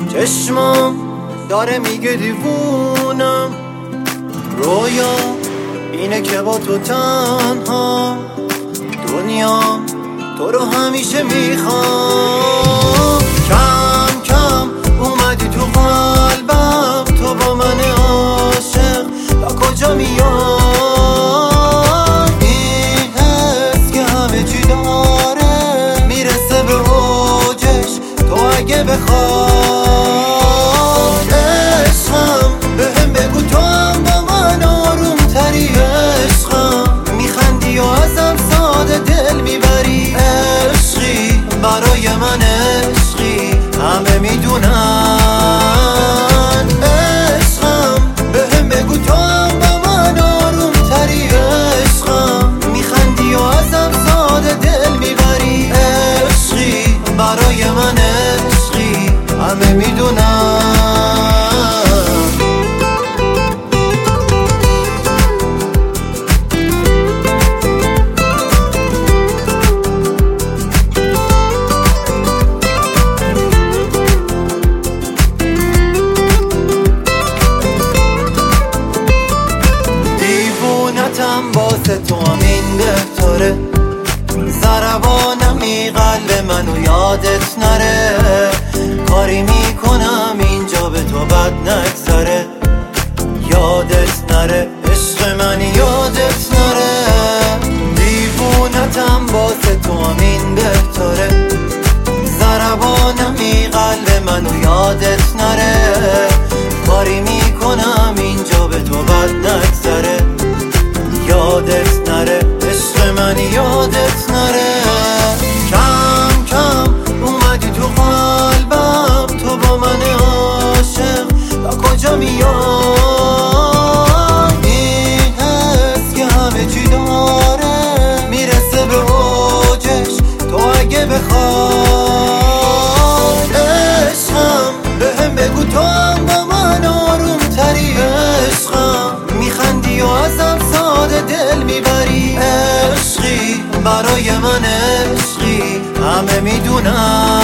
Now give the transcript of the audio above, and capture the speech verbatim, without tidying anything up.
چشمم داره میگه دیوونم، رویا اینه که با تو تنها دنیا تو رو همیشه میخوام. کم کم اومدی تو قلبم، تو با من عاشق با کجا میای؟ این حس که همه چی داره میرسه به اوجش، تو اگه بخوای عشقم بهم بگو تو هم با من آروم تری، عشقم میخندی و ازم ساده دل میبری، عشقی برای من عشقی همه میدونن، عشقم بهم بگو تو هم با من آروم تری، عشقم میخندی و ازم ساده دل میبری، عشقی برای من عشقی همه میدونن. واسه تو همین بهتره، ضربانمی قلب منو یادت نره، کاری میکنم اینجا به تو بد نگذره، یادت نره عشق من یادت نره، دیوونتم واسه تو همین بهتره، ضربانمی قلب منو یادت نره، کاری میکنم اینجا به تو بد نگذره، یادت نره عشق من یادت نره. کم کم اومدی تو قلبم، تو با من عاشق با کجا میای؟ این حس که همه چی داره میرسه به اوجش، تو اگه بخوای عشقم بهم بگو تو هم با من آروم تری، عشقم میخندی و ازم ساده دل میبری، عشقی برای من عشقی همه میدونن.